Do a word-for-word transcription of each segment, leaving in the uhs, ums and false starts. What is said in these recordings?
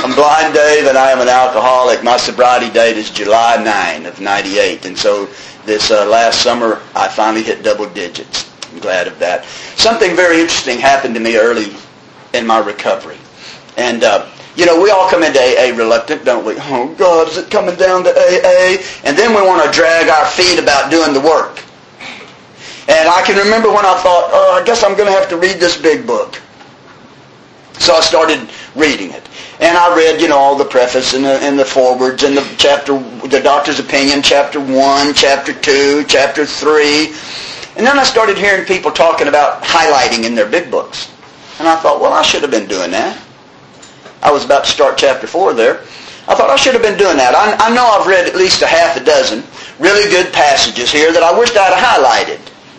I'm Blind Dave, and I am an alcoholic. My sobriety date is July ninth of ninety-eight, and so this uh, last summer I finally hit double digits. I'm glad of that. Something very interesting happened to me early in my recovery. And, uh, you know, we all come into A A reluctant, don't we? Oh, God, is it coming down to A A? And then we want to drag our feet about doing the work. And I can remember when I thought, oh, I guess I'm going to have to read this big book. So I started reading it. And I read, you know, all the preface and the, and the forewords and the chapter, the doctor's opinion, chapter one, chapter two, chapter three. And then I started hearing people talking about highlighting in their big books. And I thought, well, I should have been doing that. I was about to start chapter four there. I thought I should have been doing that. I, I know I've read at least a half a dozen really good passages here that I wished I'd have highlighted.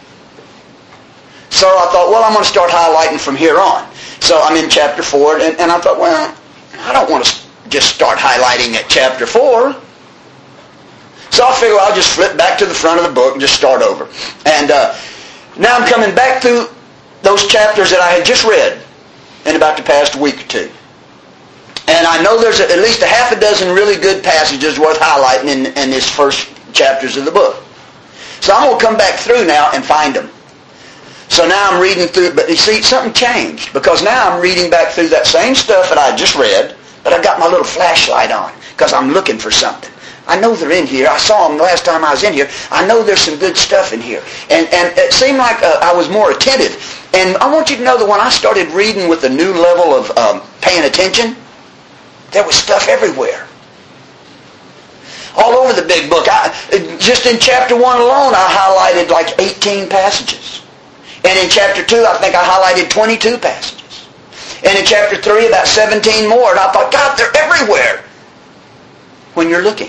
So I thought, well, I'm going to start highlighting from here on. So I'm in chapter four, and, and I thought, well, I don't want to just start highlighting at chapter four. So I figure I'll just flip back to the front of the book and just start over. And uh, now I'm coming back through those chapters that I had just read in about the past week or two. And I know there's at least a half a dozen really good passages worth highlighting in, in these first chapters of the book. So I'm going to come back through now and find them. So now I'm reading through, but you see, something changed, because now I'm reading back through that same stuff that I just read, but I've got my little flashlight on, because I'm looking for something. I know they're in here. I saw them the last time I was in here. I know there's some good stuff in here. And and it seemed like uh, I was more attentive. And I want you to know that when I started reading with a new level of um, paying attention, there was stuff everywhere. All over the big book. I, just in chapter one alone, I highlighted like eighteen passages. And in chapter two, I think I highlighted twenty-two passages. And in chapter three, about seventeen more. And I thought, God, they're everywhere when you're looking.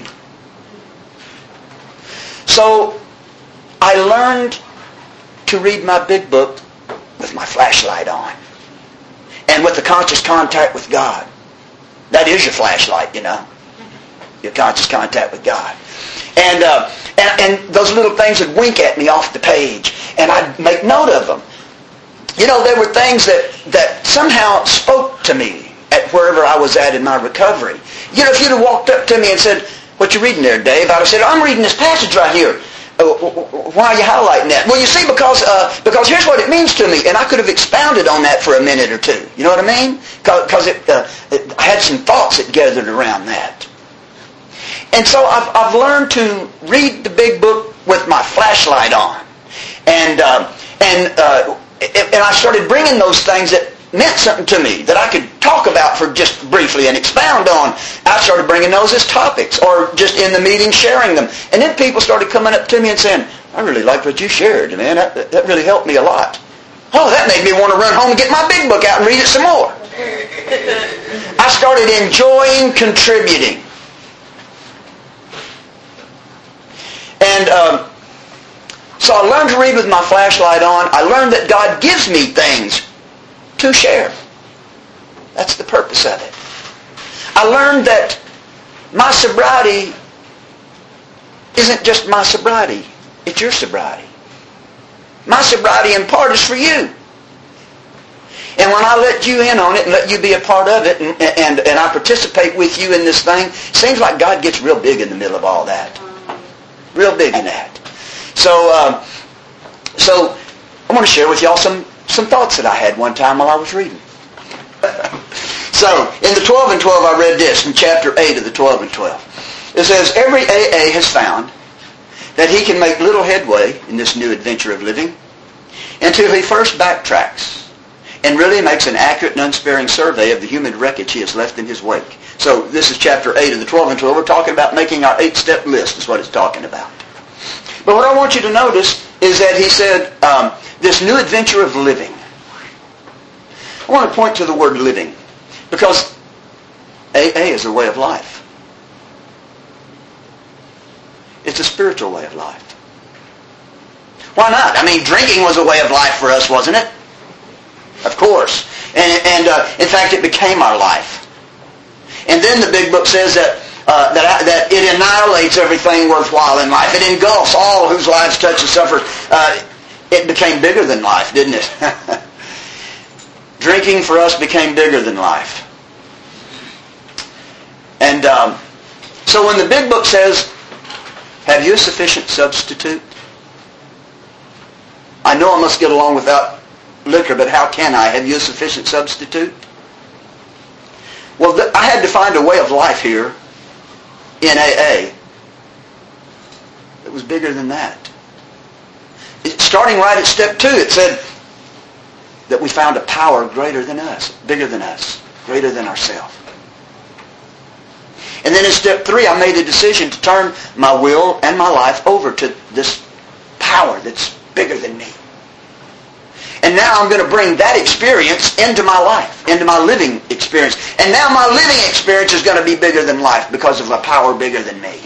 So I learned to read my big book with my flashlight on. And with the conscious contact with God. That is your flashlight, you know. Your conscious contact with God. And, uh, and and those little things would wink at me off the page. And I'd make note of them. You know, there were things that, that somehow spoke to me at wherever I was at in my recovery. You know, if you'd have walked up to me and said, what you reading there, Dave? I'd have said, I'm reading this passage right here. Uh, why are you highlighting that? Well, you see, because uh, because here's what it means to me. And I could have expounded on that for a minute or two. You know what I mean? Because it, uh, it, I had some thoughts that gathered around that. And so I've, I've learned to read the big book with my flashlight on. And uh, and uh, and I started bringing those things that meant something to me, that I could talk about for just briefly and expound on. I started bringing those as topics, or just in the meeting sharing them. And then people started coming up to me and saying, I really liked what you shared, man. That, that really helped me a lot. Oh, that made me want to run home and get my big book out and read it some more. I started enjoying contributing. And um, so I learned to read with my flashlight on. I learned that God gives me things to share. That's the purpose of it. I learned that my sobriety isn't just my sobriety. It's your sobriety. My sobriety in part is for you. And when I let you in on it and let you be a part of it and, and, and I participate with you in this thing, it seems like God gets real big in the middle of all that. Real big in that. So, um, so I want to share with y'all some, some thoughts that I had one time while I was reading. So, in the twelve and twelve, I read this in chapter eight of the twelve and twelve. It says, every A A has found that he can make little headway in this new adventure of living until he first backtracks and really makes an accurate and unsparing survey of the human wreckage he has left in his wake. So this is chapter eight of the twelve and twelve. We're talking about making our eight-step list is what it's talking about. But what I want you to notice is that he said, um, this new adventure of living. I want to point to the word living because A A is a way of life. It's a spiritual way of life. Why not? I mean, drinking was a way of life for us, wasn't it? Of course. And, and uh, in fact, it became our life. And then the big book says that uh, that that it annihilates everything worthwhile in life. It engulfs all whose lives touch and suffer. Uh, it became bigger than life, didn't it? Drinking for us became bigger than life. so when the big book says, have you a sufficient substitute? I know I must get along without liquor, but how can I? Have you a sufficient substitute? Well, th- I had to find a way of life here in A A that was bigger than that. It, starting right at step two, it said that we found a power greater than us, bigger than us, greater than ourselves. And then in step three, I made a decision to turn my will and my life over to this power that's bigger than me. And now I'm going to bring that experience into my life, into my living experience. And now my living experience is going to be bigger than life because of a power bigger than me.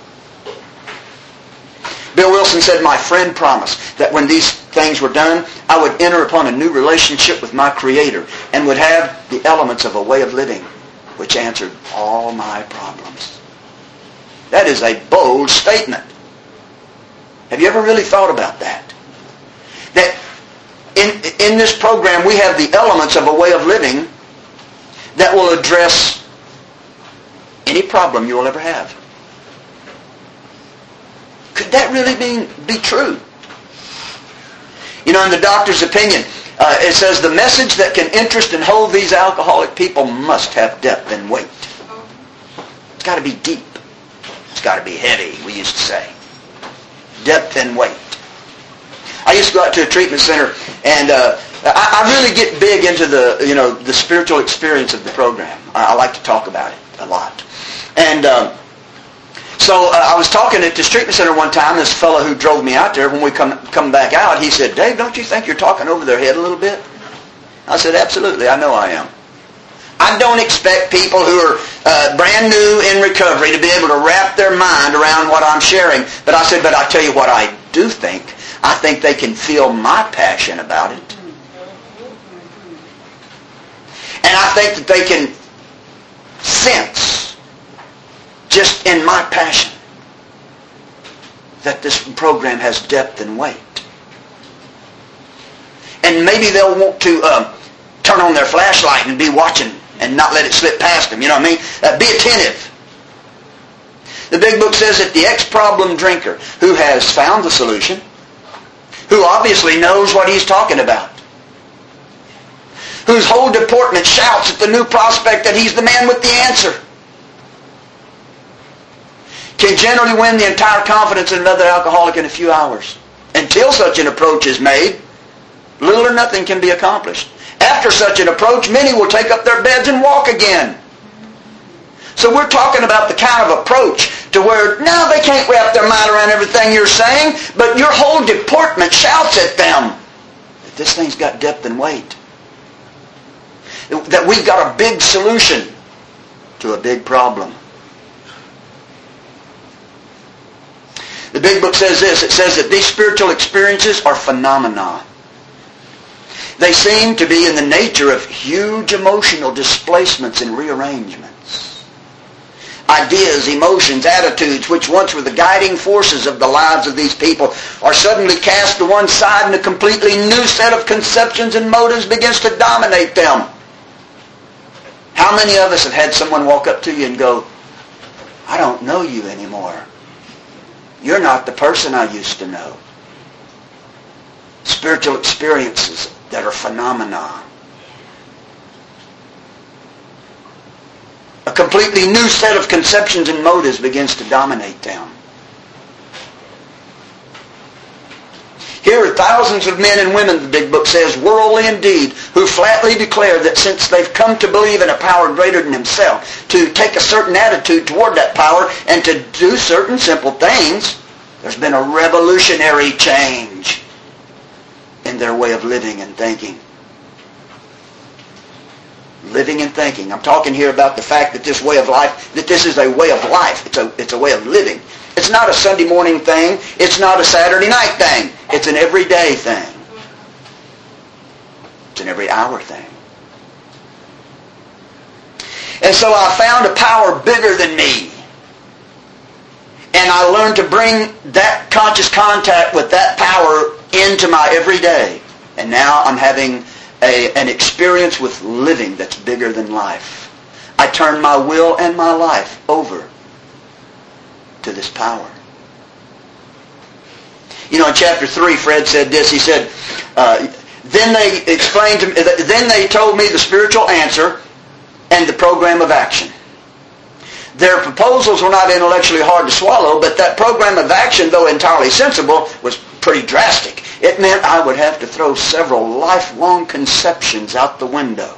Bill Wilson said, my friend promised that when these things were done, I would enter upon a new relationship with my Creator and would have the elements of a way of living which answered all my problems. That is a bold statement. Have you ever really thought about that? That in, in this program we have the elements of a way of living that will address any problem you will ever have. Could that really be, be true? You know, in the doctor's opinion, uh, it says the message that can interest and hold these alcoholic people must have depth and weight. It's got to be deep. It's got to be heavy, we used to say. Depth and weight. I used to go out to a treatment center, and uh, I, I really get big into the, you know, the spiritual experience of the program. I, I like to talk about it a lot. And um, so uh, I was talking at this treatment center one time. This fellow who drove me out there, when we come come back out, he said, Dave, don't you think you're talking over their head a little bit? I said, absolutely, I know I am. I don't expect people who are uh, brand new in recovery to be able to wrap their mind around what I'm sharing. But I said, but I tell you what I do think. I think they can feel my passion about it. And I think that they can sense, just in my passion, that this program has depth and weight. And maybe they'll want to uh, turn on their flashlight and be watching and not let it slip past them. You know what I mean? Uh, be attentive. The big book says that the ex-problem drinker who has found the solution, who obviously knows what he's talking about, whose whole deportment shouts at the new prospect that he's the man with the answer, can generally win the entire confidence of another alcoholic in a few hours. Until such an approach is made, little or nothing can be accomplished. After such an approach, many will take up their beds and walk again. So we're talking about the kind of approach to where, no, they can't wrap their mind around everything you're saying, but your whole deportment shouts at them that this thing's got depth and weight. That we've got a big solution to a big problem. The big book says this. It says that these spiritual experiences are phenomena. They seem to be in the nature of huge emotional displacements and rearrangements. Ideas, emotions, attitudes, which once were the guiding forces of the lives of these people, are suddenly cast to one side and a completely new set of conceptions and motives begins to dominate them. How many of us have had someone walk up to you and go, I don't know you anymore. You're not the person I used to know. Spiritual experiences that are phenomena. A completely new set of conceptions and motives begins to dominate them. Here are thousands of men and women, the big book says, worldly indeed, who flatly declare that since they've come to believe in a power greater than himself, to take a certain attitude toward that power, and to do certain simple things, there's been a revolutionary change in their way of living and thinking. Living and thinking. I'm talking here about the fact that this way of life, that this is a way of life. It's a, it's a way of living. It's not a Sunday morning thing. It's not a Saturday night thing. It's an everyday thing. It's an every hour thing. And so I found a power bigger than me. And I learned to bring that conscious contact with that power into my everyday. And now I'm having a, an experience with living that's bigger than life. I turn my will and my life over to this power. You know, in chapter three, Fred said this. He said, uh, then they explained to me, then they told me the spiritual answer and the program of action. Their proposals were not intellectually hard to swallow, but that program of action, though entirely sensible, was pretty drastic. It meant I would have to throw several lifelong conceptions out the window.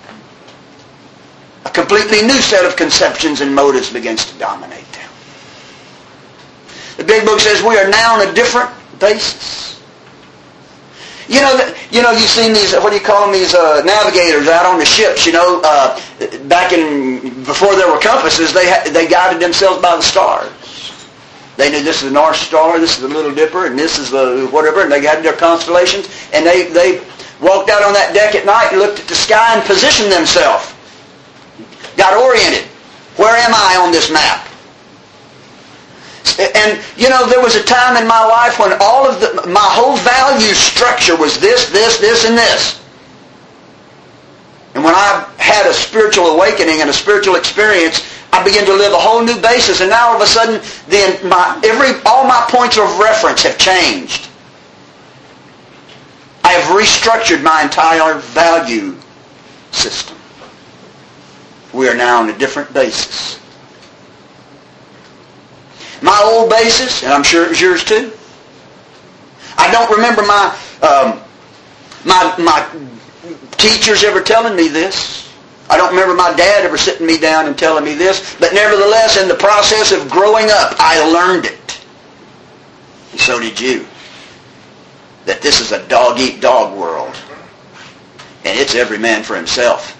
A completely new set of conceptions and motives begins to dominate them. The big book says we are now on a different basis. You know, you know, you've seen these, what do you call them, these uh, navigators out on the ships, you know, uh, back in, before there were compasses, they ha- they guided themselves by the stars. They knew this is the North Star, this is the Little Dipper, and this is the whatever, and they guided their constellations, and they, they walked out on that deck at night and looked at the sky and positioned themselves. Got oriented. Where am I on this map? And, you know, there was a time in my life when all of the, my whole value structure was this, this, this, and this. And when I had a spiritual awakening and a spiritual experience, I began to live a whole new basis. And now all of a sudden, then my, every, all my points of reference have changed. I have restructured my entire value system. We are now on a different basis. My old basis, and I'm sure it was yours too. I don't remember my um, my my teachers ever telling me this. I don't remember my dad ever sitting me down and telling me this. But nevertheless, in the process of growing up, I learned it. And so did you. That this is a dog-eat-dog world. And it's every man for himself.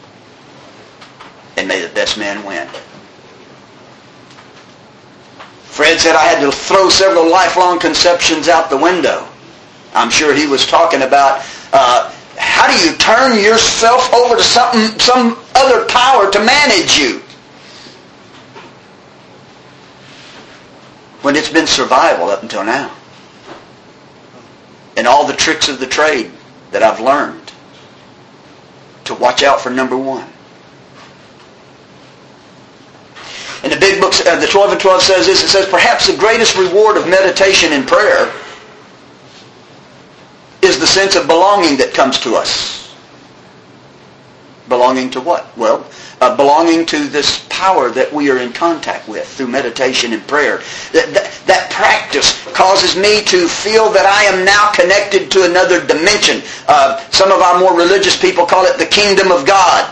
And may the best man win. Fred said I had to throw several lifelong conceptions out the window. I'm sure he was talking about uh, how do you turn yourself over to something, some other power to manage you? When it's been survival up until now. And all the tricks of the trade that I've learned to watch out for number one. And the big book, uh, the twelve and twelve says this, it says, perhaps the greatest reward of meditation and prayer is the sense of belonging that comes to us. Belonging to what? Well, uh, belonging to this power that we are in contact with through meditation and prayer. That, that, that practice causes me to feel that I am now connected to another dimension. Uh, some of our more religious people call it the kingdom of God.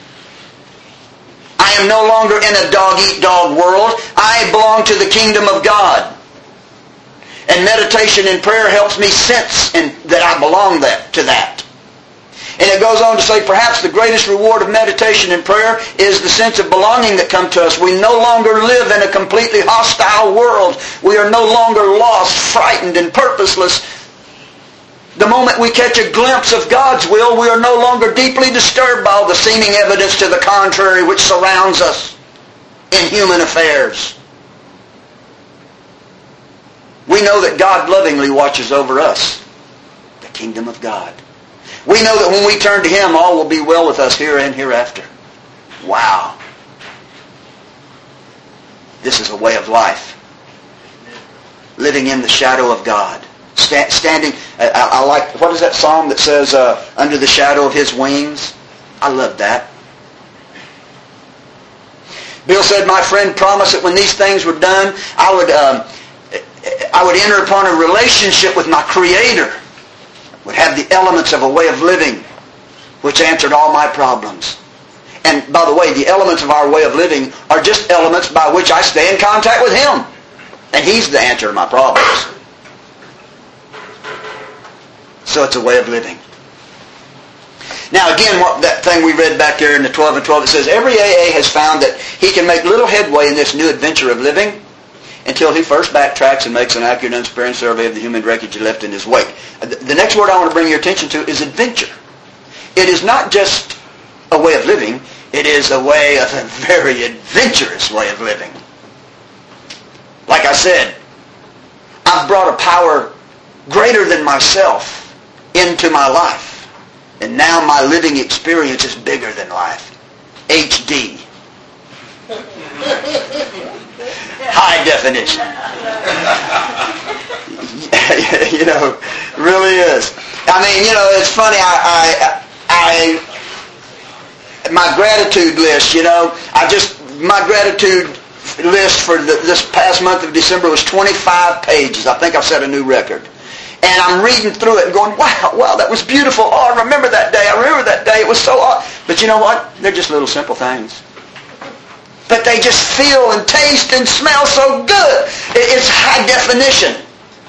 I am no longer in a dog-eat-dog world. I belong to the kingdom of God. And meditation and prayer helps me sense in, that I belong that, to that. And it goes on to say, perhaps the greatest reward of meditation and prayer is the sense of belonging that comes to us. We no longer live in a completely hostile world. We are no longer lost, frightened, and purposeless. The moment we catch a glimpse of God's will, we are no longer deeply disturbed by all the seeming evidence to the contrary which surrounds us in human affairs. We know that God lovingly watches over us, the kingdom of God. We know that when we turn to Him, all will be well with us here and hereafter. Wow. This is a way of life. Living in the shadow of God. Stand, standing, I, I like, what is that psalm that says, uh, under the shadow of His wings? I love that. Bill said, my friend promised that when these things were done, I would, um, I would enter upon a relationship with my Creator. Would have the elements of a way of living, which answered all my problems. And by the way, the elements of our way of living are just elements by which I stay in contact with Him. And He's the answer to my problems. So it's a way of living. Now again, what, that thing we read back there in the twelve and twelve, it says, every A A has found that he can make little headway in this new adventure of living until he first backtracks and makes an accurate and unsparing survey of the human wreckage he left in his wake. The next word I want to bring your attention to is adventure. It is not just a way of living, it is a way of a very adventurous way of living. Like I said, I've brought a power greater than myself into my life. And now my living experience is bigger than life. H D. High definition. You know, really is. I mean, you know, it's funny. I, I, I, my gratitude list. You know, I just my gratitude list for the, this past month of December was twenty-five pages. I think I've set a new record. And I'm reading through it and going, wow, wow, that was beautiful. Oh, I remember that day. I remember that day. It was so awesome. But you know what? They're just little simple things. But they just feel and taste and smell so good. It's high definition.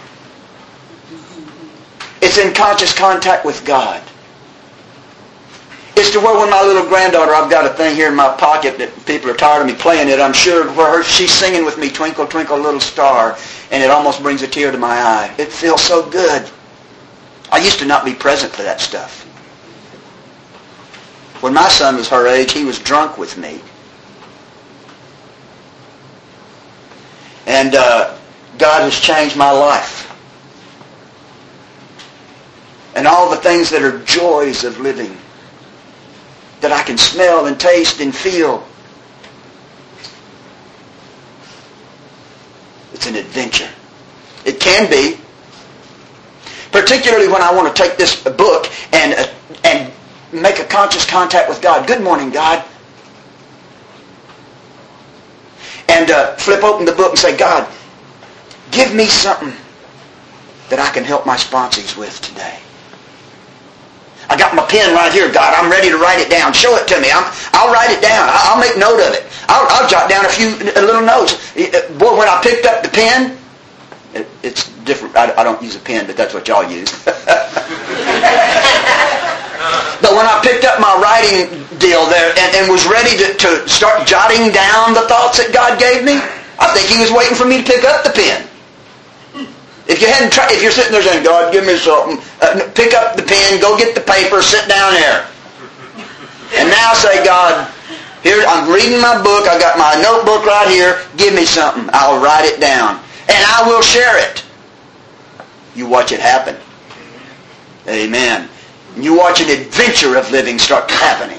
It's in conscious contact with God. It's to where when my little granddaughter, I've got a thing here in my pocket that people are tired of me playing it, I'm sure, where her, she's singing with me, Twinkle, Twinkle, Little Star, and it almost brings a tear to my eye. It feels so good. I used to not be present for that stuff. When my son was her age, he was drunk with me. And uh, God has changed my life. And all the things that are joys of living, that I can smell and taste and feel. It's an adventure. It can be. Particularly when I want to take this book and uh, and make a conscious contact with God. Good morning, God. And uh, flip open the book and say, God, give me something that I can help my sponsees with today. I got my pen right here, God. I'm ready to write it down. Show it to me. I'm, I'll write it down. I'll make note of it. I'll, I'll jot down a few little notes. Boy, when I picked up the pen, it, it's different. I, I don't use a pen, but that's what y'all use. But when I picked up my writing deal there and, and was ready to, to start jotting down the thoughts that God gave me, I think He was waiting for me to pick up the pen. If you hadn't tried, if you're sitting there saying, God, give me something, uh, pick up the pen, go get the paper, sit down there. And now say, God, here, I'm reading my book, I got my notebook right here, give me something. I'll write it down. And I will share it. You watch it happen. Amen. You watch an adventure of living start happening.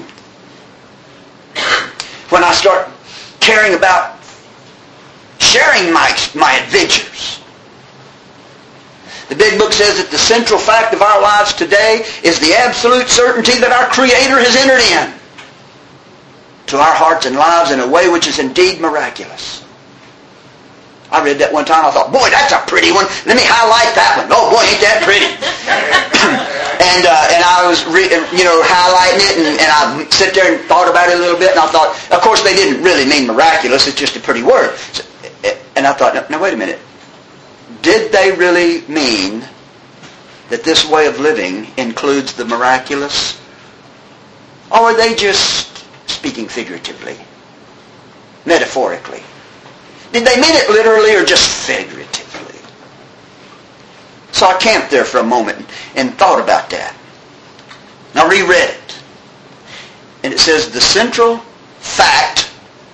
When I start caring about sharing my, my adventures. The big book says that the central fact of our lives today is the absolute certainty that our Creator has entered in to our hearts and lives in a way which is indeed miraculous. I read that one time. I thought, boy, that's a pretty one. Let me highlight that one. Oh, boy, ain't that pretty. and uh, and I was, re- you know, highlighting it, and, and I sit there and thought about it a little bit, and I thought, of course, they didn't really mean miraculous. It's just a pretty word. So, and I thought, now, wait a minute. Did they really mean that this way of living includes the miraculous? Or are they just speaking figuratively, metaphorically? Did they mean it literally or just figuratively? So I camped there for a moment and thought about that. And I reread it. And it says the central fact,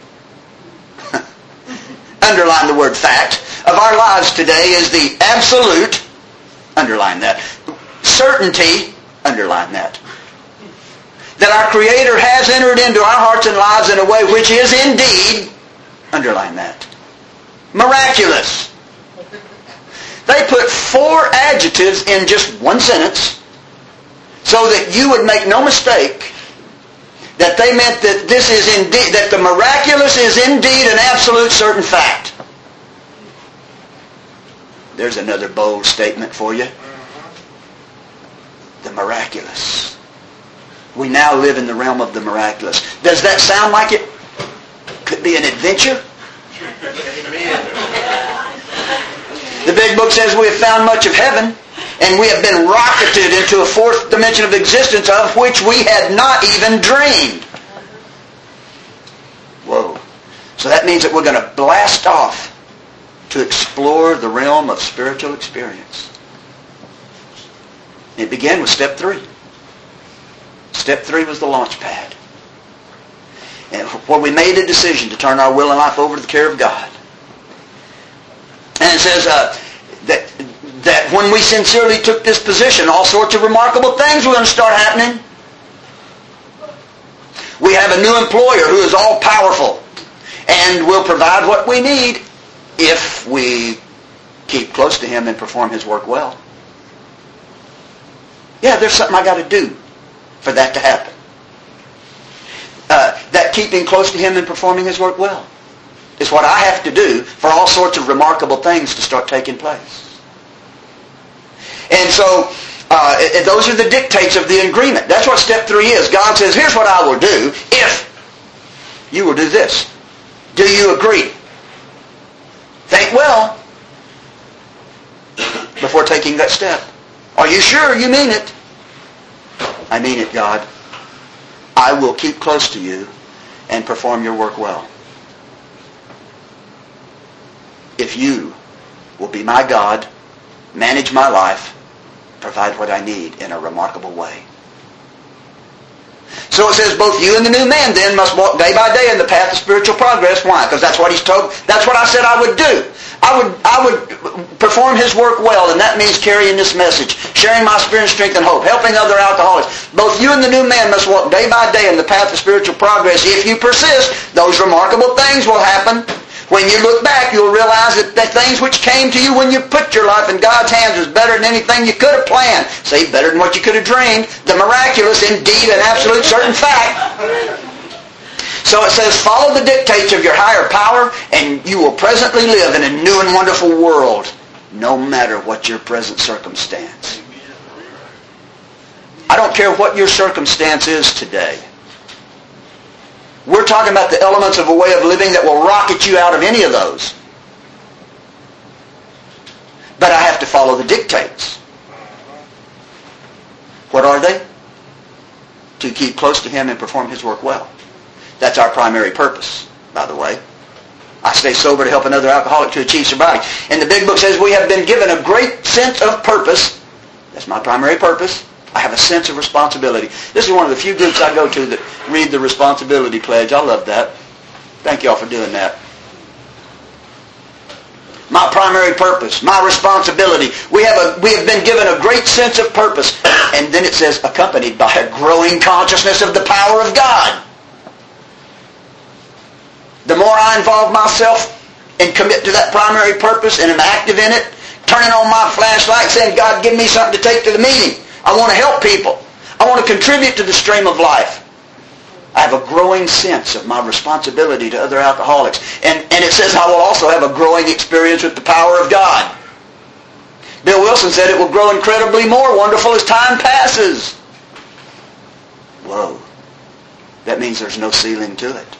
underline the word fact, of our lives today is the absolute, underline that, certainty, underline that, that our Creator has entered into our hearts and lives in a way which is indeed, underline that, miraculous. They put four adjectives in just one sentence so that you would make no mistake that they meant that this is indeed, that the miraculous is indeed an absolute certain fact. There's another bold statement for you. The miraculous. We now live in the realm of the miraculous. Does that sound like it could be an adventure? The big book says we have found much of heaven, and we have been rocketed into a fourth dimension of existence of which we had not even dreamed. Whoa. So that means that we're going to blast off to explore the realm of spiritual experience. It began with step three. Step three was the launch pad. And where we made a decision to turn our will and life over to the care of God. And it says uh, that, that when we sincerely took this position, all sorts of remarkable things were going to start happening. We have a new employer who is all-powerful and will provide what we need if we keep close to Him and perform His work well. Yeah, there's something I got to do for that to happen. Uh, that keeping close to Him and performing His work well is what I have to do for all sorts of remarkable things to start taking place. And so, uh, those are the dictates of the agreement. That's what step three is. God says, here's what I will do if you will do this. Do you agree? Think well before taking that step. Are you sure you mean it? I mean it, God. I will keep close to you and perform your work well. If you will be my God, manage my life, provide what I need in a remarkable way. So it says both you and the new man then must walk day by day in the path of spiritual progress. Why? Because that's what He's told. That's what I said I would do. I would I would perform His work well, and that means carrying this message, sharing my spirit, strength, and hope, helping other alcoholics. Both you and the new man must walk day by day in the path of spiritual progress. If you persist, those remarkable things will happen. When you look back, you'll realize that the things which came to you when you put your life in God's hands was better than anything you could have planned. See, better than what you could have dreamed. The miraculous, indeed, an absolute certain fact. So it says, follow the dictates of your higher power, and you will presently live in a new and wonderful world, no matter what your present circumstance. I don't care what your circumstance is today. We're talking about the elements of a way of living that will rocket you out of any of those. But I have to follow the dictates. What are they? To keep close to Him and perform His work well. That's our primary purpose, by the way. I stay sober to help another alcoholic to achieve sobriety. And the big book says we have been given a great sense of purpose. That's my primary purpose. I have a sense of responsibility. This is one of the few groups I go to that read the responsibility pledge. I love that. Thank you all for doing that. My primary purpose, my responsibility. We have a we have been given a great sense of purpose. And then it says, accompanied by a growing consciousness of the power of God. The more I involve myself and commit to that primary purpose and am active in it, turning on my flashlight, saying, God, give me something to take to the meeting. I want to help people. I want to contribute to the stream of life. I have a growing sense of my responsibility to other alcoholics. And, and it says I will also have a growing experience with the power of God. Bill Wilson said it will grow incredibly more wonderful as time passes. Whoa. That means there's no ceiling to it.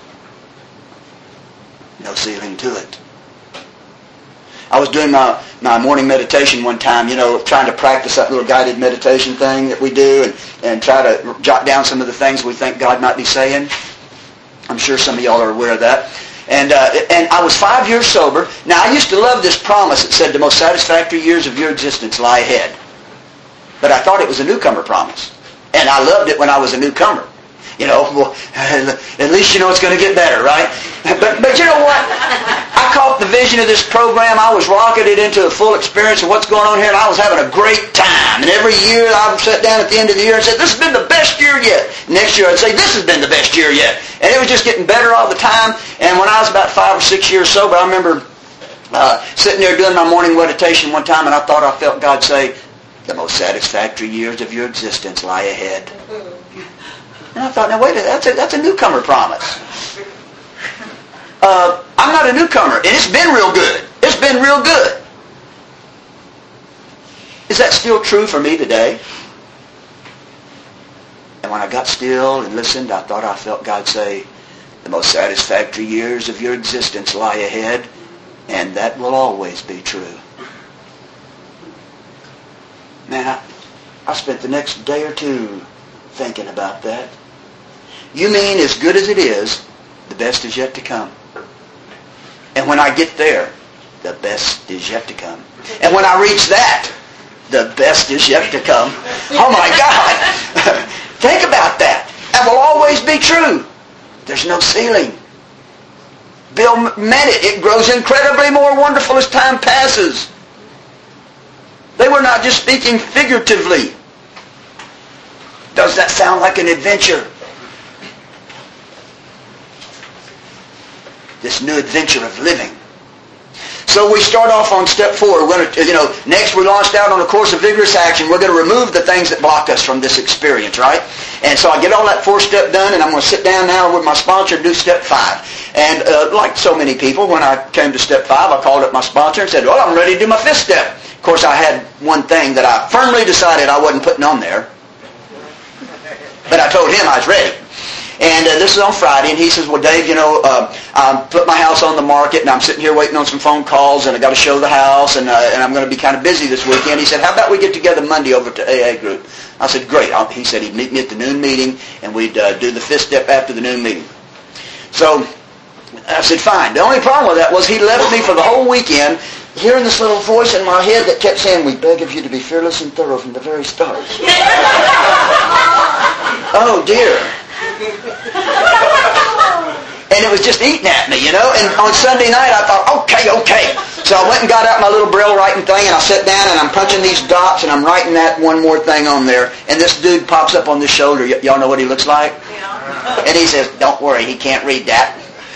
No ceiling to it. I was doing my, my morning meditation one time, you know, trying to practice that little guided meditation thing that we do and, and try to jot down some of the things we think God might be saying. I'm sure some of y'all are aware of that. And uh, and I was five years sober. Now, I used to love this promise that said the most satisfactory years of your existence lie ahead. But I thought it was a newcomer promise. And I loved it when I was a newcomer. You know, well, at least you know it's going to get better, right? But but you know what? I caught the vision of this program. I was rocketed into a full experience of what's going on here, and I was having a great time. And every year I would sit down at the end of the year and say, this has been the best year yet. Next year I'd say, this has been the best year yet. And it was just getting better all the time. And when I was about five or six years sober, I remember uh, sitting there doing my morning meditation one time, and I thought I felt God say, the most satisfactory years of your existence lie ahead. And I thought, now wait a minute, that's a, that's a newcomer promise. Uh, I'm not a newcomer, and it's been real good. It's been real good. Is that still true for me today? And when I got still and listened, I thought I felt God say, the most satisfactory years of your existence lie ahead, and that will always be true. Man, I, I spent the next day or two thinking about that. You mean as good as it is, the best is yet to come. And when I get there, the best is yet to come. And when I reach that, the best is yet to come. Oh my God! Think about that. That will always be true. There's no ceiling. Bill meant it. It grows incredibly more wonderful as time passes. They were not just speaking figuratively. Does that sound like an adventure? This new adventure of living. So we start off on step four. We're going to, you know, next we launched out on a course of vigorous action. We're going to remove the things that block us from this experience, right? And so I get all that four-step done, and I'm going to sit down now with my sponsor and do step five. And uh, like so many people, when I came to step five, I called up my sponsor and said, well, I'm ready to do my fifth step. Of course, I had one thing that I firmly decided I wasn't putting on there. But I told him I was ready. And uh, this is on Friday, and he says, well, Dave, you know, uh, I put my house on the market, and I'm sitting here waiting on some phone calls, and I got to show the house, and, uh, and I'm going to be kind of busy this weekend. He said, how about we get together Monday over to A A group? I said, great. I'll, he said he'd meet me at the noon meeting, and we'd uh, do the fifth step after the noon meeting. So I said, fine. The only problem with that was he left me for the whole weekend hearing this little voice in my head that kept saying, we beg of you to be fearless and thorough from the very start. Oh, dear. And it was just eating at me, you know. And on Sunday night, I thought, okay, okay. So I went and got out my little braille writing thing, and I sat down, and I'm punching these dots, and I'm writing that one more thing on there. And this dude pops up on the shoulder. Y- y'all know what he looks like? Yeah. And he says, don't worry, he can't read that.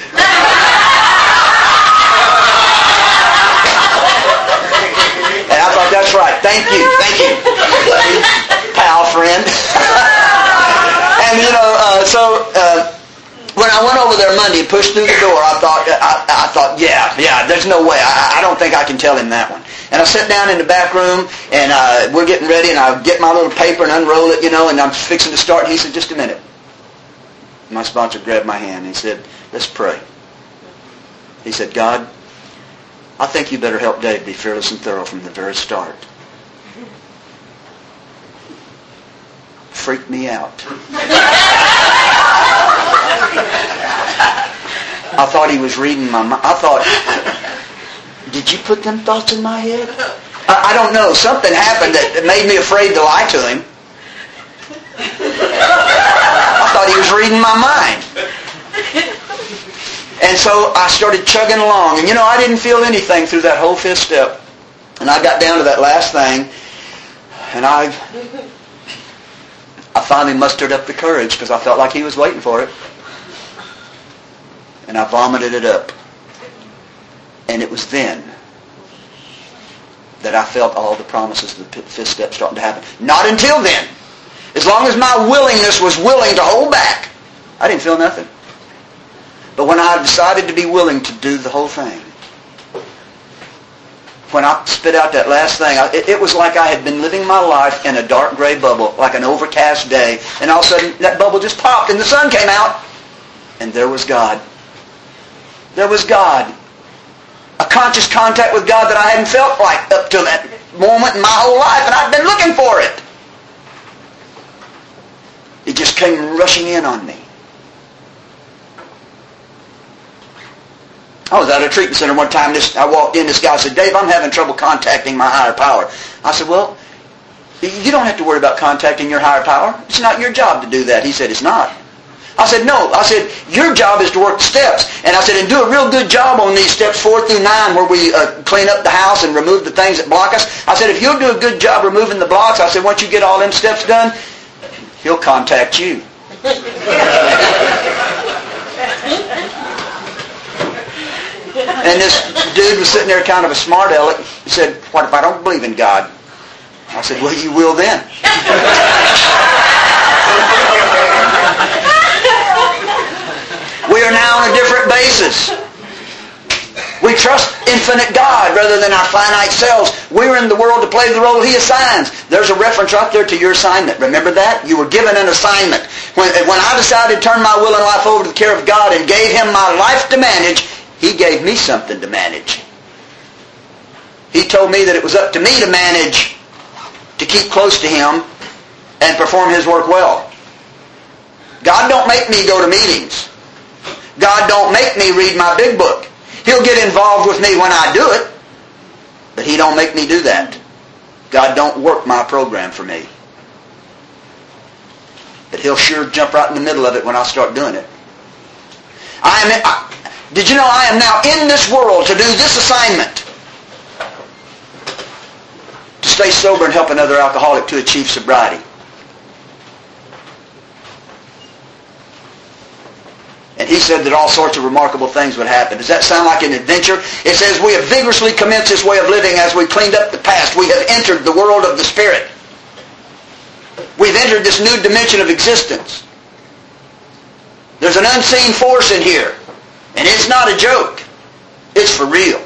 And I thought, that's right. Thank you, thank you, pal, friend. And, you know, uh, so uh, when I went over there Monday and pushed through the door, I thought, I, I thought, yeah, yeah, there's no way. I, I don't think I can tell him that one. And I sat down in the back room, and uh, we're getting ready, and I get my little paper and unroll it, you know, and I'm fixing to start. And he said, just a minute. My sponsor grabbed my hand, and he said, let's pray. He said, God, I think you better help Dave be fearless and thorough from the very start. Freaked me out. I thought he was reading my mind. I thought, did you put them thoughts in my head? I, I don't know. Something happened that made me afraid to lie to him. I thought he was reading my mind. And so I started chugging along. And you know, I didn't feel anything through that whole fifth step. And I got down to that last thing, and I... I finally mustered up the courage because I felt like he was waiting for it. And I vomited it up. And it was then that I felt all the promises of the fifth step starting to happen. Not until then. As long as my willingness was willing to hold back, I didn't feel nothing. But when I decided to be willing to do the whole thing, when I spit out that last thing, it, it was like I had been living my life in a dark gray bubble, like an overcast day, and all of a sudden that bubble just popped and the sun came out, and there was God. There was God. A conscious contact with God that I hadn't felt like up to that moment in my whole life, and I'd been looking for it. It just came rushing in on me. I was at a treatment center one time. This, I walked in. This guy said, Dave, I'm having trouble contacting my higher power. I said, well, you don't have to worry about contacting your higher power. It's not your job to do that. He said, it's not. I said, no. I said, your job is to work the steps. And I said, and do a real good job on these steps four through nine where we uh, clean up the house and remove the things that block us. I said, if you'll do a good job removing the blocks, I said, once you get all them steps done, he'll contact you. And this dude was sitting there kind of a smart aleck. He said, what if I don't believe in God? I said, well, you will then. We are now on a different basis. We trust infinite God rather than our finite selves. We're in the world to play the role He assigns. There's a reference right there to your assignment. Remember that? You were given an assignment. When, when I decided to turn my will and life over to the care of God and gave Him my life to manage, He gave me something to manage. He told me that it was up to me to manage, to keep close to Him and perform His work well. God don't make me go to meetings. God don't make me read my big book. He'll get involved with me when I do it, but He don't make me do that. God don't work my program for me. But He'll sure jump right in the middle of it when I start doing it. I am. I, did you know I am now in this world to do this assignment? To stay sober and help another alcoholic to achieve sobriety. And he said that all sorts of remarkable things would happen. Does that sound like an adventure? It says, we have vigorously commenced this way of living as we cleaned up the past. We have entered the world of the Spirit. We've entered this new dimension of existence. There's an unseen force in here. And it's not a joke. It's for real.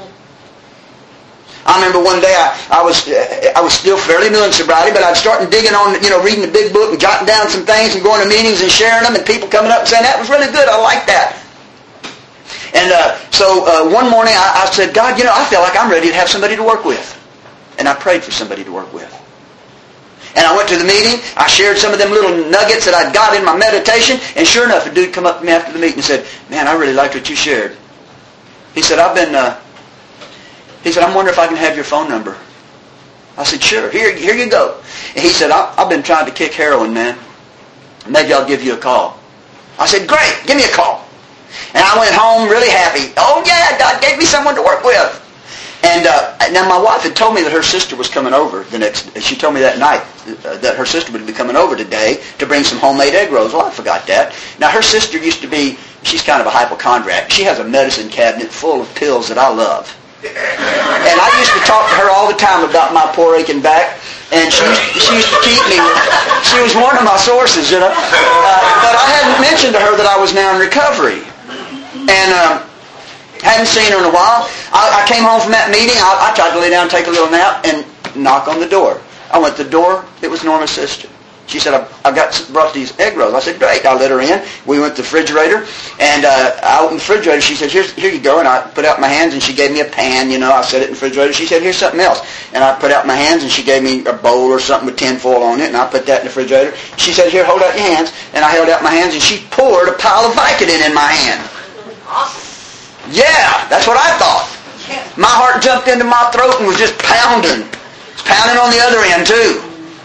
I remember one day I, I was I was still fairly new in sobriety, but I'd started digging on, you know, reading the big book and jotting down some things and going to meetings and sharing them, and people coming up and saying, that was really good, I like that. And uh, so uh, one morning I, I said, God, you know, I feel like I'm ready to have somebody to work with. And I prayed for somebody to work with. And I went to the meeting, I shared some of them little nuggets that I'd got in my meditation, and sure enough, a dude come up to me after the meeting and said, man, I really liked what you shared. He said, I've been... Uh, He said, I'm wondering if I can have your phone number. I said, sure, here here you go. And he said, I've been trying to kick heroin, man. Maybe I'll give you a call. I said, great, give me a call. And I went home really happy. Oh, yeah, God gave me someone to work with. And uh, now my wife had told me that her sister was coming over the next, she told me that night uh, that her sister would be coming over today to bring some homemade egg rolls. Well, I forgot that. Now, her sister used to be, she's kind of a hypochondriac. She has a medicine cabinet full of pills that I love. And I used to talk to her all the time about my poor aching back, and she used, she used to keep me. She was one of my sources, you know. Uh, but I hadn't mentioned to her that I was now in recovery, and uh, hadn't seen her in a while. I, I came home from that meeting. I, I tried to lay down and take a little nap, and knock on the door. I went to the door. It was Norma's sister. She said, I, I got brought these egg rolls. I said, great. I let her in. We went to the refrigerator, and uh, I opened the refrigerator. She said, Here's, here you go. And I put out my hands, and she gave me a pan. You know, I set it in the refrigerator. She said, here's something else. And I put out my hands, and she gave me a bowl or something with tin foil on it, and I put that in the refrigerator. She said, here, hold out your hands. And I held out my hands, and she poured a pile of Vicodin in my hand. Yeah, that's what I thought. My heart jumped into my throat and was just pounding. It's pounding on the other end, too.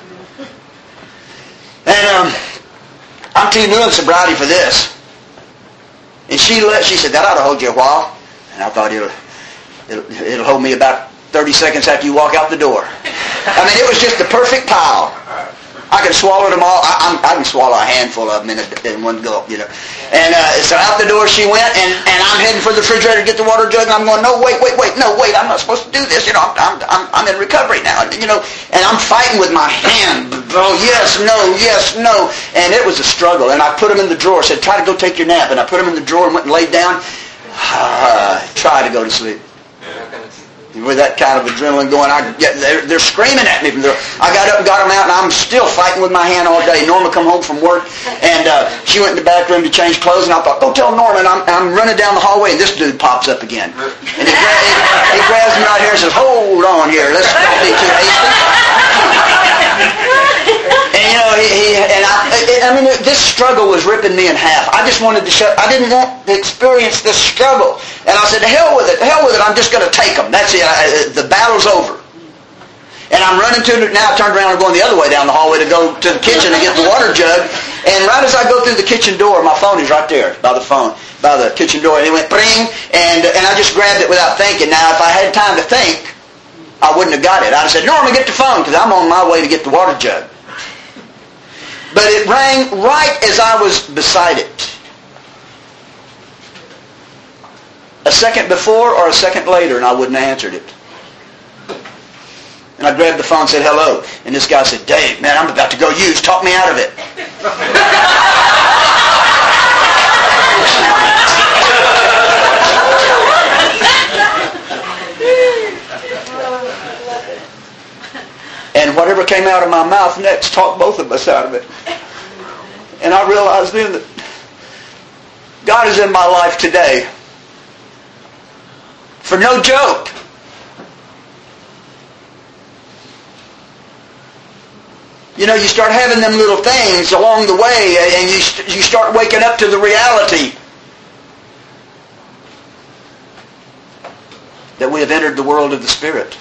And um, I'm too new in sobriety for this. And she let, she said, that ought to hold you a while. And I thought, it'll, it'll, it'll hold me about thirty seconds after you walk out the door. I mean, it was just the perfect pile. I could swallow them all. I, I'm, I can swallow a handful of them in, a, in one gulp, you know. And uh, so out the door she went, and, and I'm heading for the refrigerator to get the water jug, and I'm going, no, wait, wait, wait, no, wait, I'm not supposed to do this. You know, I'm, I'm, I'm in recovery now, you know. And I'm fighting with my hand. Oh, yes, no, yes, no. And it was a struggle. And I put them in the drawer. I said, try to go take your nap. And I put them in the drawer and went and laid down. Uh, try to go to sleep. With that kind of adrenaline going, I get, they're, they're screaming at me from there. I got up and got them out, and I'm still fighting with my hand all day. Norma come home from work, and uh, she went in the back room to change clothes, and I thought, go tell Norma. And I'm, I'm running down the hallway, and this dude pops up again. And he, gra- he, he grabs me right here and says, hold on here, let's not be too hasty. And you know, he, he and I, I mean, this struggle was ripping me in half. I just wanted to shut. I didn't want to experience this struggle, and I said, "To hell with it, to hell with it. I'm just going to take them. That's it. I, the battle's over." And I'm running to now. I turned around and going the other way down the hallway to go to the kitchen to get the water jug. And right as I go through the kitchen door, my phone is right there by the phone, by the kitchen door, and it went bring, and and I just grabbed it without thinking. Now, if I had time to think, I wouldn't have got it. I'd have said, "Norma, get the phone," because I'm on my way to get the water jug. But it rang right as I was beside it. A second before or a second later, and I wouldn't have answered it. And I grabbed the phone and said, hello. And this guy said, Dave, man, I'm about to go use. Talk me out of it. And whatever came out of my mouth next talked both of us out of it. And I realized then that God is in my life today for no joke. You know, you start having them little things along the way, and you you start waking up to the reality that we have entered the world of the Spirit.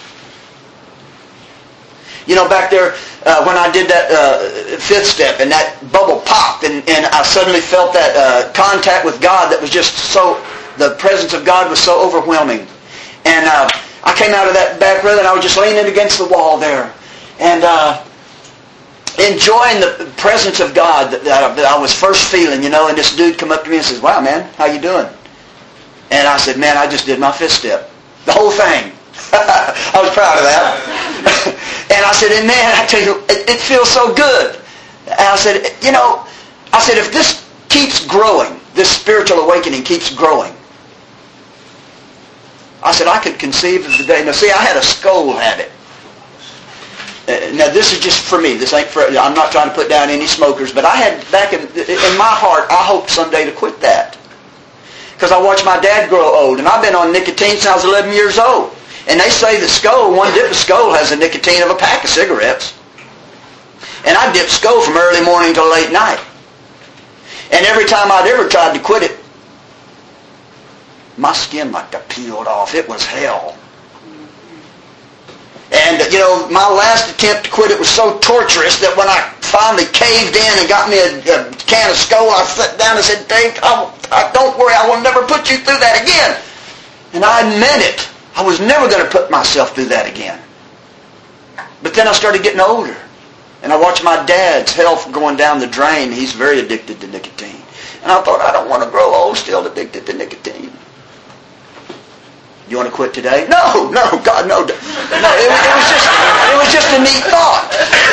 You know, back there, uh, when I did that uh, fifth step, and that bubble popped, and, and I suddenly felt that uh, contact with God that was just so, the presence of God was so overwhelming. And uh, I came out of that back room, and I was just leaning against the wall there. And uh, enjoying the presence of God that, that, I, that I was first feeling, you know, and this dude come up to me and says, wow, man, how you doing? And I said, man, I just did my fifth step. The whole thing. I was proud of that. And I said, and man, I tell you, it, it feels so good. And I said, you know, I said, if this keeps growing, this spiritual awakening keeps growing, I said, I could conceive of the day. Now, see, I had a skull habit. Uh, now, this is just for me. This ain't for, I'm not trying to put down any smokers, but I had, back in, in my heart, I hoped someday to quit that. Because I watched my dad grow old, and I've been on nicotine since I was eleven years old. And they say the skull, one dip of skull has the nicotine of a pack of cigarettes. And I dipped skull from early morning till late night. And every time I'd ever tried to quit it, my skin like got peeled off. It was hell. And, you know, my last attempt to quit it was so torturous that when I finally caved in and got me a, a can of skull, I sat down and said, Dave, I, I, don't worry, I will never put you through that again. And I meant it. I was never going to put myself through that again. But then I started getting older. And I watched my dad's health going down the drain. He's very addicted to nicotine. And I thought, I don't want to grow old still addicted to nicotine. You want to quit today? No, no, God, no. No, it, it was just, it was just a neat thought.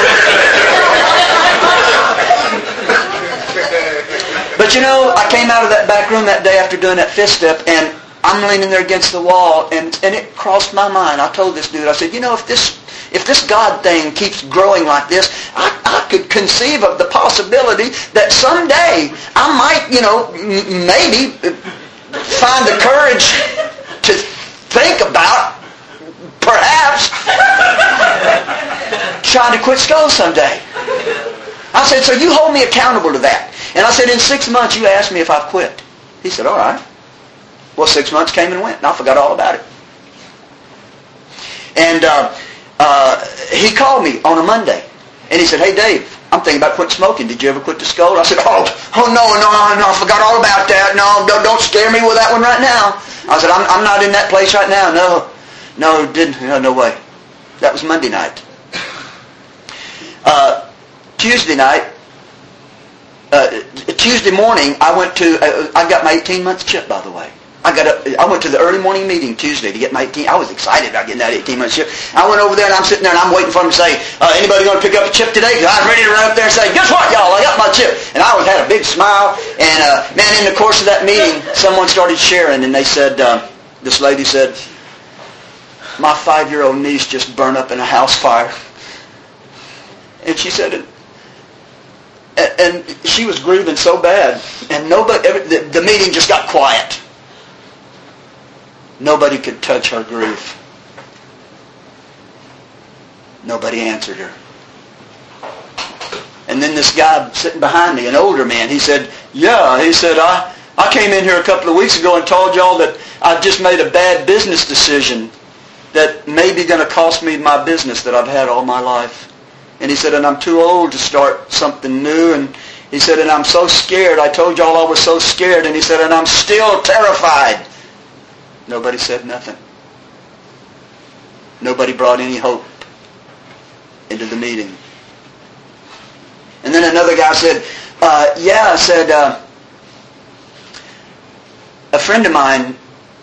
But you know, I came out of that back room that day after doing that fifth step, and I'm leaning there against the wall, and and it crossed my mind. I told this dude, I said, you know, if this if this God thing keeps growing like this, I, I could conceive of the possibility that someday I might, you know, m- maybe find the courage to think about, perhaps, trying to quit skull someday. I said, so you hold me accountable to that. And I said, in six months you asked me if I've quit. He said, all right. Well, six months came and went, and I forgot all about it. And uh, uh, he called me on a Monday, and he said, hey, Dave, I'm thinking about quitting smoking. Did you ever quit the skull? I said, oh, oh no, no, no, I forgot all about that. No, don't, don't scare me with that one right now. I said, I'm, I'm not in that place right now. No, no, didn't, no, no way. That was Monday night. Uh, Tuesday night, uh, Tuesday morning, I went to, uh, I got my eighteen-month chip, by the way. I got up, I went to the early morning meeting Tuesday to get my eighteen. I was excited about getting that eighteen-month chip. I went over there and I'm sitting there and I'm waiting for them to say, uh, anybody going to pick up a chip today? Because I was ready to run up there and say, guess what, y'all? I got my chip. And I was had a big smile. And uh, man, in the course of that meeting, someone started sharing, and they said, uh, this lady said, my five-year-old niece just burned up in a house fire. And she said it. And she was grieving so bad, and nobody. The, the meeting just got quiet. Nobody could touch her grief. Nobody answered her. And then this guy sitting behind me, an older man, he said, "Yeah," he said, "I I came in here a couple of weeks ago and told y'all that I just made a bad business decision that may be going to cost me my business that I've had all my life." And he said, and I'm too old to start something new. And he said, and I'm so scared. I told y'all I was so scared. And he said, and I'm still terrified. Nobody said nothing. Nobody brought any hope into the meeting. And then another guy said, uh, yeah, I said, uh, a friend of mine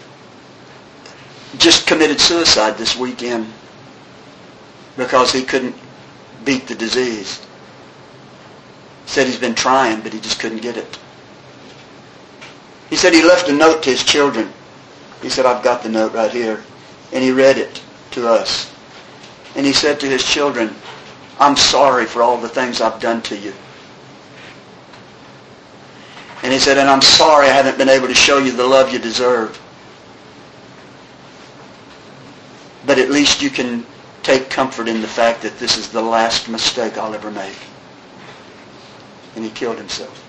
just committed suicide this weekend because he couldn't beat the disease. Said he's been trying, but he just couldn't get it. He said he left a note to his children. He said, I've got the note right here. And he read it to us. And he said to his children, I'm sorry for all the things I've done to you. And he said, and I'm sorry I haven't been able to show you the love you deserve. But at least you can take comfort in the fact that this is the last mistake I'll ever make. And he killed himself.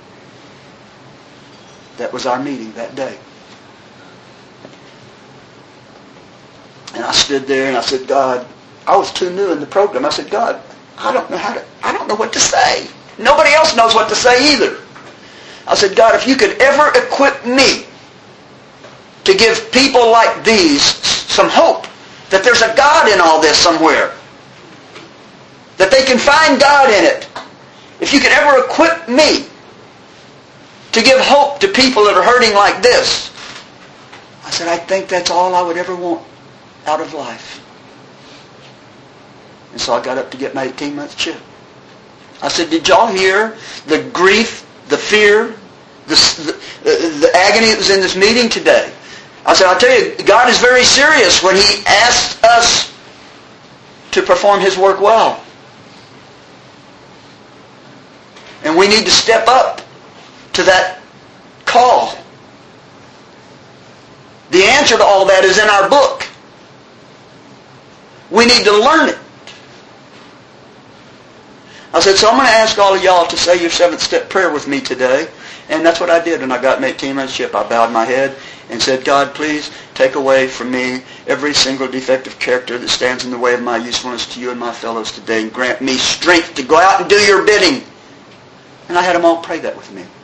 That was our meeting that day. And I stood there and I said, God, I was too new in the program. I said, God, I don't know how to, I don't know what to say. Nobody else knows what to say either. I said, God, if you could ever equip me to give people like these some hope, that there's a God in all this somewhere, that they can find God in it. If you could ever equip me to give hope to people that are hurting like this, I said, I think that's all I would ever want out of life. And so I got up to get my eighteen-month chip. I said, did y'all hear the grief, the fear, the, the, the agony that was in this meeting today? I said, I'll tell you, God is very serious when He asks us to perform His work well. And we need to step up to that call. The answer to all that is in our book. We need to learn it. I said, so I'm going to ask all of y'all to say your seventh-step prayer with me today. And that's what I did when I got my eighteen-month chip. I bowed my head and said, God, please take away from me every single defective character that stands in the way of my usefulness to you and my fellows today, and grant me strength to go out and do your bidding. And I had them all pray that with me.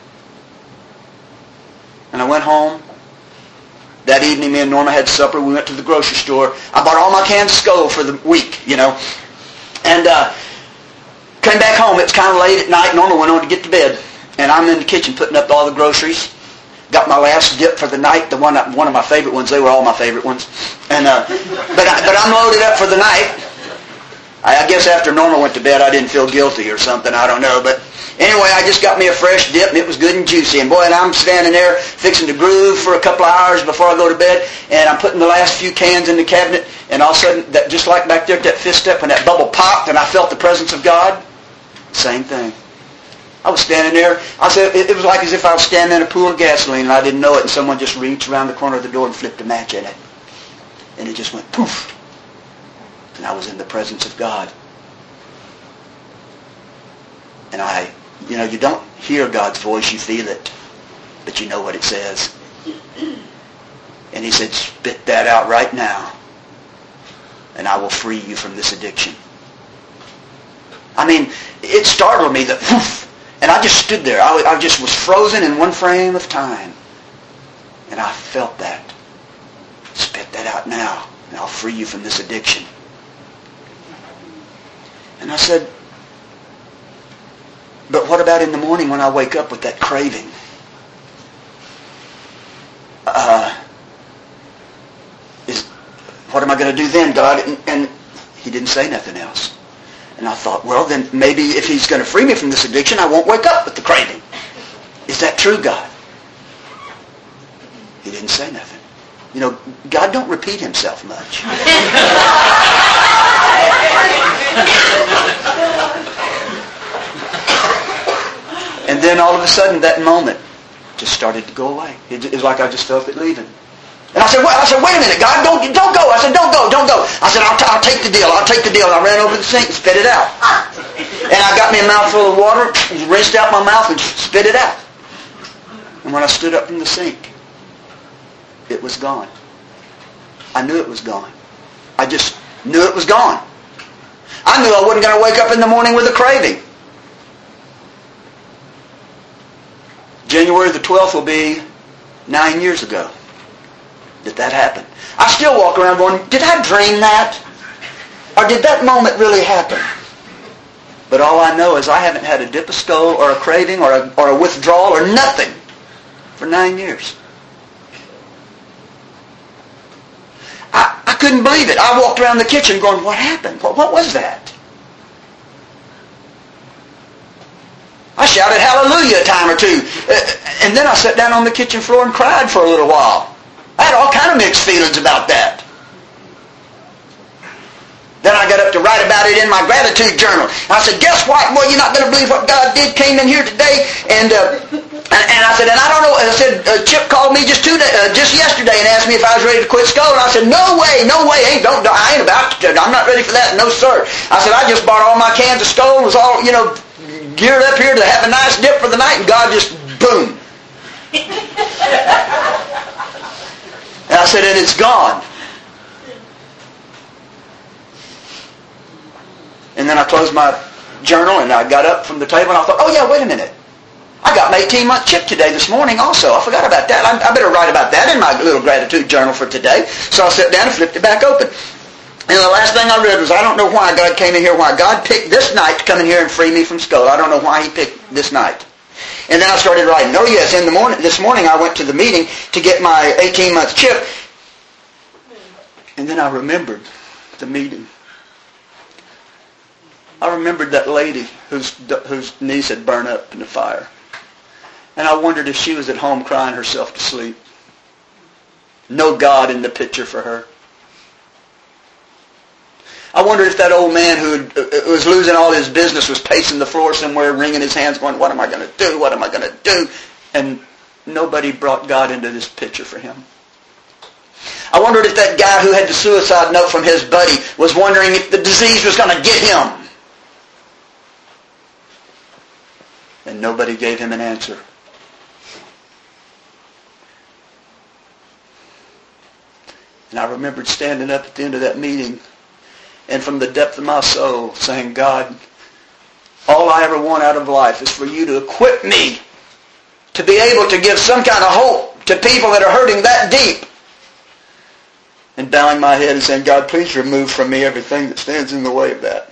And I went home. That evening, me and Norma had supper. We went to the grocery store. I bought all my cans of Skoal for the week, you know. And uh, came back home. It was kind of late at night. Norma went on to get to bed. And I'm in the kitchen putting up all the groceries. Got my last dip for the night, the one one of my favorite ones. They were all my favorite ones. And uh, but I, but I'm loaded up for the night. I, I guess after Norma went to bed, I didn't feel guilty or something. I don't know. But anyway, I just got me a fresh dip, and it was good and juicy. And boy, and I'm standing there fixing to groove for a couple of hours before I go to bed, and I'm putting the last few cans in the cabinet, and all of a sudden, that, just like back there at that fifth step, when that bubble popped and I felt the presence of God, same thing. I was standing there. I said it, it was like as if I was standing in a pool of gasoline, and I didn't know it, and someone just reached around the corner of the door and flipped a match in it. And it just went poof. And I was in the presence of God. And I, you know, you don't hear God's voice, you feel it. But you know what it says. And He said, spit that out right now, and I will free you from this addiction. I mean, it startled me that, whoosh, and I just stood there. I, I just was frozen in one frame of time. And I felt that. Spit that out now, and I'll free you from this addiction. And I said, but what about in the morning when I wake up with that craving? Uh, is what am I going to do then, God? And, and He didn't say nothing else. And I thought, well, then maybe if He's going to free me from this addiction, I won't wake up with the craving. Is that true, God? He didn't say nothing. You know, God don't repeat Himself much. And then all of a sudden, that moment just started to go away. It, it was like I just felt it leaving. And I said, well, I said, wait a minute, God, don't, don't go. I said, don't go, don't go. I said, I'll, t- I'll take the deal, I'll take the deal. And I ran over to the sink and spit it out. And I got me a mouthful of water, rinsed out my mouth, and spit it out. And when I stood up from the sink, it was gone. I knew it was gone. I just knew it was gone. I knew I wasn't going to wake up in the morning with a craving. January the twelfth will be nine years ago that that happened. I still walk around going, did I dream that? Or did that moment really happen? But all I know is I haven't had a dip of Skoal or a craving or a, or a withdrawal or nothing for nine years. I, I couldn't believe it. I walked around the kitchen going, what happened? What, what was that? I shouted hallelujah a time or two. Uh, and then I sat down on the kitchen floor and cried for a little while. I had all kind of mixed feelings about that. Then I got up to write about it in my gratitude journal. I said, guess what? Boy, you're not going to believe what God did, came in here today. And uh, and, and I said, and I don't know. I said, uh, Chip called me just two day, uh, just yesterday and asked me if I was ready to quit Skoal. And I said, no way, no way. Ain't, don't, I ain't about to. I'm not ready for that. No, sir. I said, I just bought all my cans of Skoal. It was all, you know, geared up here to have a nice dip for the night. And God just, boom. And I said, and it's gone. And then I closed my journal and I got up from the table and I thought, oh yeah, wait a minute. I got my eighteen-month chip today this morning also. I forgot about that. I, I better write about that in my little gratitude journal for today. So I sat down and flipped it back open. And the last thing I read was, I don't know why God came in here, why God picked this night to come in here and free me from Skull. I don't know why he picked this night. And then I started writing. Oh yes, in the morning, this morning I went to the meeting to get my eighteen-month chip. And then I remembered the meeting. I remembered that lady whose whose niece had burned up in the fire. And I wondered if she was at home crying herself to sleep. No God in the picture for her. I wondered if that old man who was losing all his business was pacing the floor somewhere, wringing his hands, going, what am I going to do? What am I going to do? And nobody brought God into this picture for him. I wondered if that guy who had the suicide note from his buddy was wondering if the disease was going to get him. And nobody gave him an answer. And I remembered standing up at the end of that meeting and from the depth of my soul saying, God, all I ever want out of life is for you to equip me to be able to give some kind of hope to people that are hurting that deep. And bowing my head and saying, God, please remove from me everything that stands in the way of that.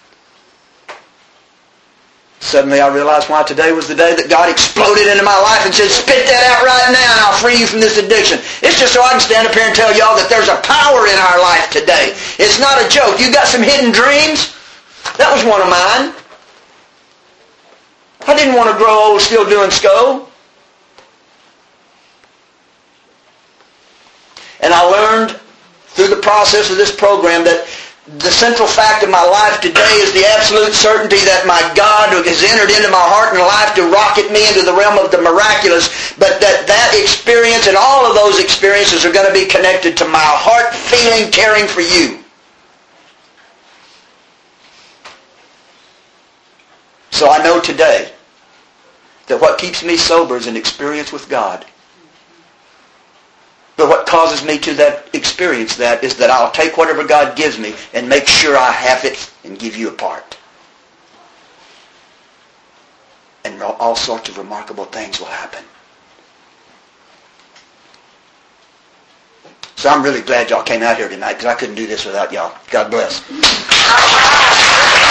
Suddenly I realized why today was the day that God exploded into my life and said, spit that out right now and I'll free you from this addiction. It's just so I can stand up here and tell y'all that there's a power in our life today. It's not a joke. You got some hidden dreams? That was one of mine. I didn't want to grow old still doing S C O. And I learned through the process of this program that the central fact of my life today is the absolute certainty that my God has entered into my heart and life to rocket me into the realm of the miraculous, but that that experience and all of those experiences are going to be connected to my heart feeling, caring for you. So I know today that what keeps me sober is an experience with God. But what causes me to that experience that is that I'll take whatever God gives me and make sure I have it and give you a part. And all sorts of remarkable things will happen. So I'm really glad y'all came out here tonight because I couldn't do this without y'all. God bless.